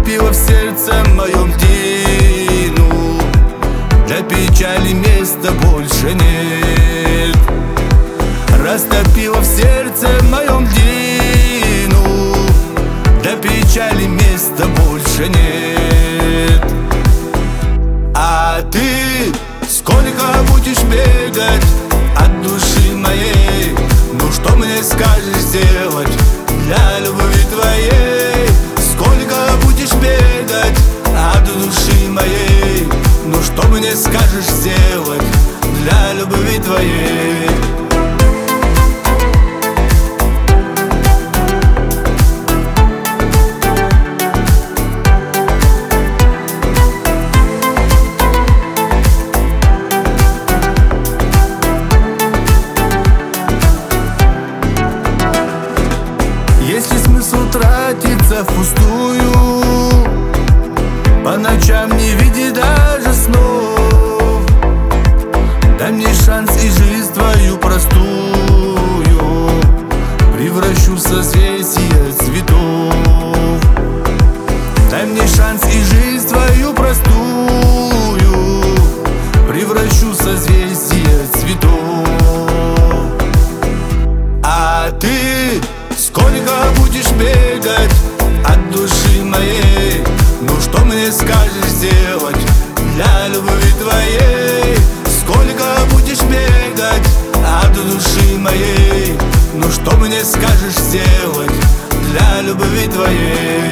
Растопила в сердце моем тину, для печали места больше нет. Растопила в сердце моем тину, для печали места больше нет. А ты сколько будешь бегать от души моей? Ну что мне скажешь сделать для любви твоей? Сколько будешь бегать от души моей? Ну что мне скажешь сделать для любви твоей? Есть ли смысл тратиться впустую, по ночам не видя даже снов? Дай мне шанс и жизнь твою простую превращу в созвездие цветов. Дай мне шанс и жизнь твою простую превращу в созвездие цветов. А ты сколько будешь бегать от души моей? Ну что мне скажешь сделать для любви твоей? Сколько будешь бегать от души моей? Ну что мне скажешь сделать для любви твоей?